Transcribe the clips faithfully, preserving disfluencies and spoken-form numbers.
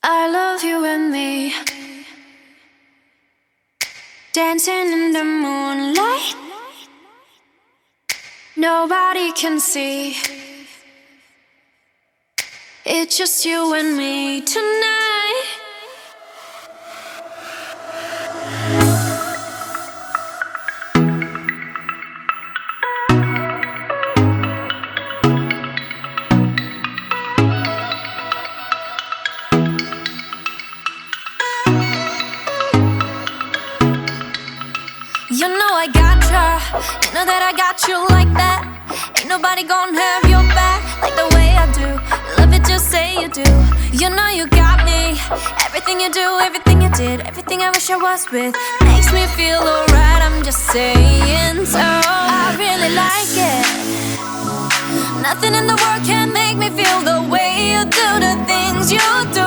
I love you and me, dancing in the moonlight. Nobody can see. It's just you and me tonight. You know I gotcha, you know that I got you like that. Ain't nobody gonna have your back like the way I do. Love it, just say you do. You know you got me. Everything you do, everything you did, everything I wish I was with makes me feel alright, I'm just saying. So I really like it. Nothing in the world can make me feel the way you do the things you do.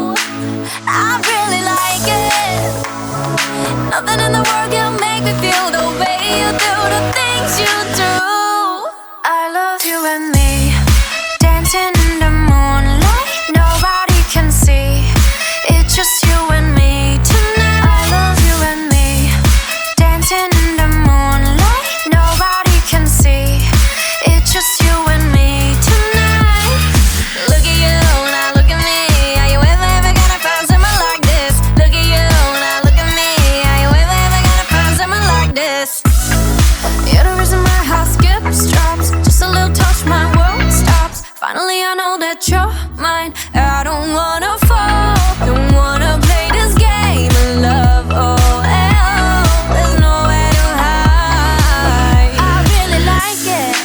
I really like it. Nothing in the world can make me feel the way you do the things you do. I love you and me, dancing in the moonlight. Nobody can see. It's just you and me tonight. I love you and me, dancing in the moonlight. Nobody can see. It's just you and me tonight. Look at you, now look at me. Are you ever, ever gonna find someone like this? Look at you, now look at me. Are you ever, ever gonna find someone like this? You're the reason my heart skips, drops. Just a little touch, my world stops. Finally I know that you're mine. I don't wanna fall, don't wanna play this game of love. Oh, hell, there's nowhere to hide. I really like it.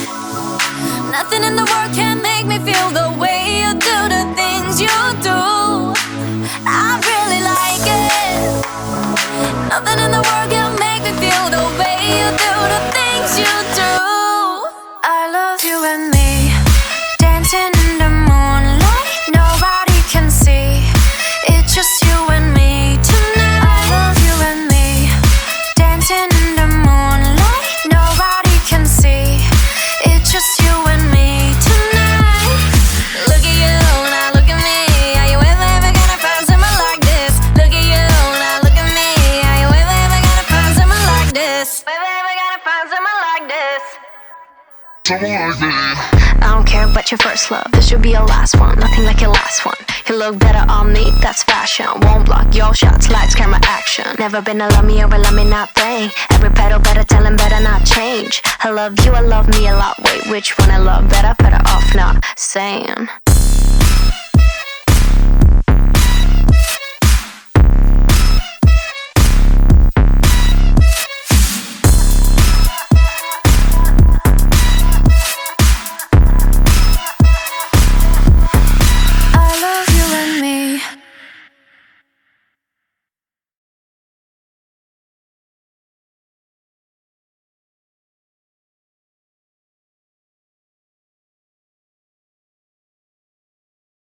Nothing in the world can make me feel the way you do the things you do. I really like it. Nothing in the world can make me feel the way you do the things you do. I love you and me, dancing in the moonlight. Nobody can see. It's just you and me tonight. I love you and me, dancing in the moonlight. Nobody can see. It's just you and me tonight. Look at you, now look at me. Are you ever, ever gonna find someone like this? Look at you, now look at me. Are you ever, ever gonna find someone like this? Ever, ever gonna find someone like this? Someone like me. I don't care about your first love, this should be your last one. Nothing like your last one. You look better on me, that's fashion. Won't block your shots, lights, camera, action. Never been a love me or a love me not thing. Every pedal better tell him better not change. I love you, I love me a lot. Wait, which one I love better? Better off not saying.